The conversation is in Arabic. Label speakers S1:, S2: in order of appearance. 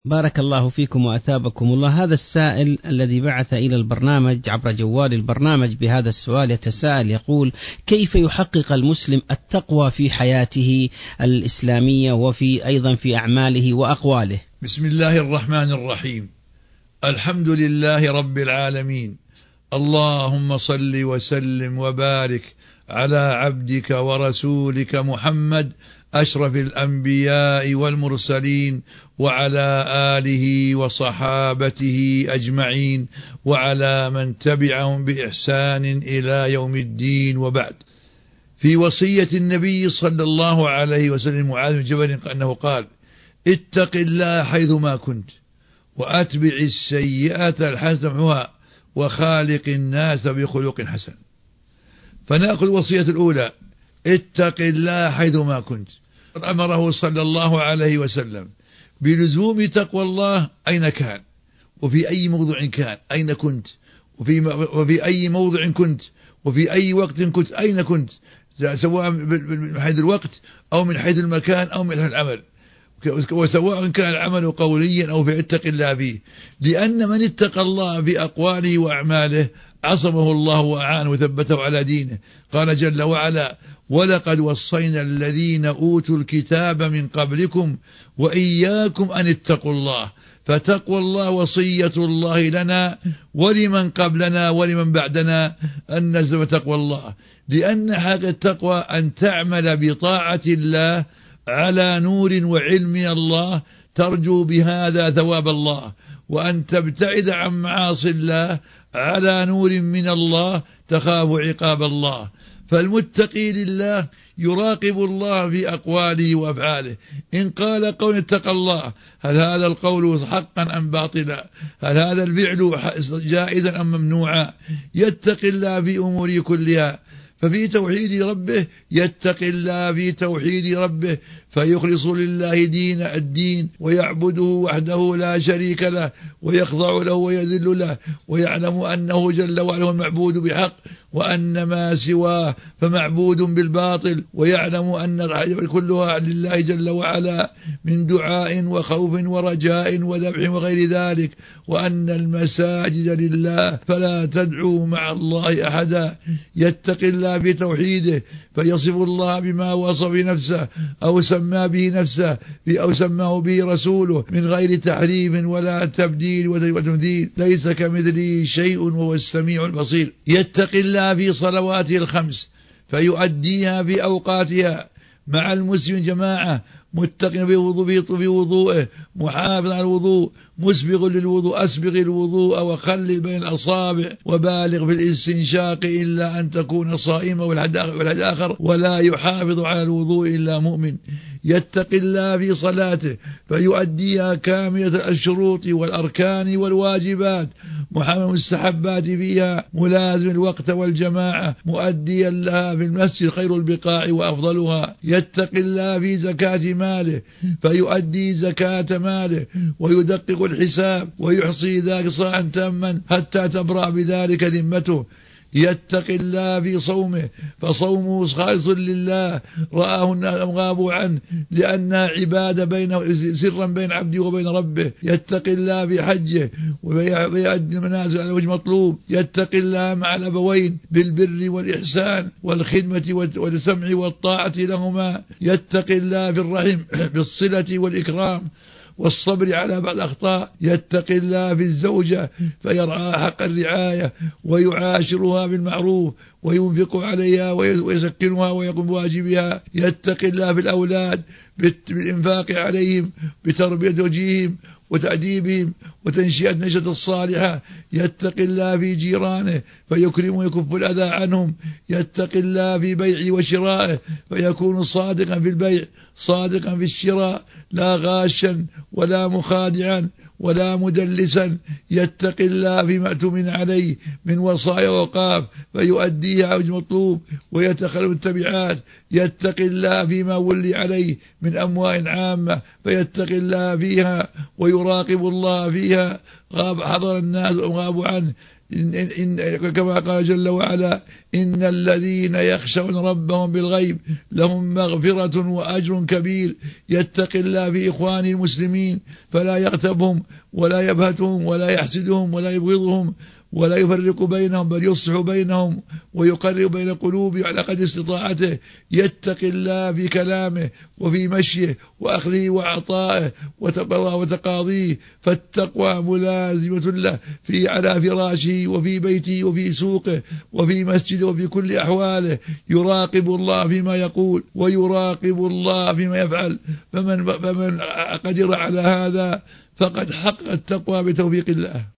S1: بارك الله فيكم وأثابكم الله. هذا السائل الذي بعث إلى البرنامج عبر جوال البرنامج بهذا السؤال يتساءل يقول: كيف يحقق المسلم التقوى في حياته الإسلامية وفي أيضا في أعماله وأقواله؟
S2: بسم الله الرحمن الرحيم. الحمد لله رب العالمين، اللهم صل وسلم وبارك على عبدك ورسولك محمد أشرف الأنبياء والمرسلين، وعلى آله وصحابته أجمعين، وعلى من تبعهم بإحسان إلى يوم الدين، وبعد. في وصية النبي صلى الله عليه وسلم معاذ بن جبل أنه قال: اتق الله حيثما كنت وأتبع السيئة الحسنة تمحها وخالق الناس بخلق حسن. فنأخذ وصية الأولى: اتق الله حيثما كنت. أمره صلى الله عليه وسلم بلزوم تقوى الله أين كان، وفي أي موضع كان، أين كنت، وفي أي موضع كنت، وفي أي وقت كنت، أين كنت، سواء من حيث الوقت أو من حيث المكان أو من حيث العمل، وسواء كان العمل قوليا أو في اتق الله فيه. لأن من اتقى الله في أقواله وأعماله عصمه الله وأعانه وثبته على دينه. قال جل وعلا: ولقد وصينا الذين أوتوا الكتاب من قبلكم وإياكم أن اتقوا الله. فتقوى الله وصية الله لنا ولمن قبلنا ولمن بعدنا أن نلزم تقوى الله. لأن حق التقوى أن تعمل بطاعة الله على نور وعلم من الله ترجو بهذا ثواب الله، وأن تبتعد عن معاصي الله على نور من الله تخاف عقاب الله. فالمتقي لله يراقب الله في أقواله وأفعاله. إن قال قول اتقى الله، هل هذا القول حقا أم باطلا؟ هل هذا الفعل جائزا أم ممنوعا؟ يتقي الله في أموره كلها. ففي توحيد ربه يتقي الله في توحيد ربه فيخلص لله دين الدين ويعبده وحده لا شريك له ويخضع له ويذل له، ويعلم أنه جل وعلا هو المعبود بحق، وأن ما سواه فمعبود بالباطل، ويعلم أن الحاجة كلها لله جل وعلا من دعاء وخوف ورجاء وذبح وغير ذلك، وأن المساجد لله فلا تدعوا مع الله أحدا. يتقي الله في توحيده فيصف الله بما وصف نفسه أو سمى به نفسه أو سماه به رسوله من غير تحريف ولا تبديل وتمثيل، ليس كمثله شيء وهو السميع البصير. يتقي الله في صلواته الخمس فيؤديها في أوقاتها مع المسلم جماعة، متقن في وضوءه، محافظ على الوضوء، مسبغ للوضوء، أسبغ الوضوء وخلل بين الأصابع، وبالغ في الاستنشاق إلا أن تكون صائمة، والحد آخر: ولا يحافظ على الوضوء إلا مؤمن. يتقي الله في صلاته فيؤديها كاملة الشروط والأركان والواجبات، محمد المستحبات فيها، ملازم الوقت والجماعة، مؤديا لها في المسجد خير البقاع وأفضلها. يتقي الله في زكاة ماله فيؤدي زكاة ماله ويدقق الحساب ويحصي ذلك صاعا تاما حتى تبرأ بذلك ذمته. يتقي الله في صومه فصومه خالص لله، رآه الناس أم غابوا عنه، لأنها عبادة بينه سرا بين عبده وبين ربه. يتقي الله في حجه ويؤدي المنازل على وجه مطلوب. يتقي الله مع الأبوين بالبر والإحسان والخدمة والسمع والطاعة لهما. يتقي الله في الرحم بالصلة والإكرام والصبر على بعض الأخطاء. يتقي الله في الزوجة فيرعى حق الرعاية ويعاشرها بالمعروف وينفق عليها ويسكنها ويقوم بواجبها. يتقي الله في الأولاد بالإنفاق عليهم، بتربية وجيههم وتأديبهم وتنشئة نشأة الصالحة. يتقي الله في جيرانه فيكرم ويكف الأذى عنهم. يتقي الله في بيعه وشرائه فيكون صادقا في البيع صادقا في الشراء، لا غاشا ولا مخادعا ولا مدلسا. يتقي الله فيما اؤتمن عليه من وصايا وقاف فيؤديها وجه مطلوب ويتخلف التبعات. يتقي الله فيما ولي عليه من أموال عامة فيتقي الله فيها ويراقب الله فيها. حضر الناس وغابوا عنه. كما قال جل وعلا: إن الذين يخشون ربهم بالغيب لهم مغفرة وأجر كبير. يتقي الله في إخوانه المسلمين فلا يغتبهم ولا يبهتهم ولا يحسدهم ولا يبغضهم ولا يفرق بينهم، بل يصلح بينهم ويقرب بين قلوبهم على قدر استطاعته. يتقي الله في كلامه وفي مشيه وأخذه وعطائه وتقاضيه، فالتقوى ملازمة له على فراشه وفي بيته وفي سوقه وفي مسجده وفي كل أحواله. يراقب الله فيما يقول ويراقب الله فيما يفعل. فمن قدر على هذا فقد حقق التقوى بتوفيق الله.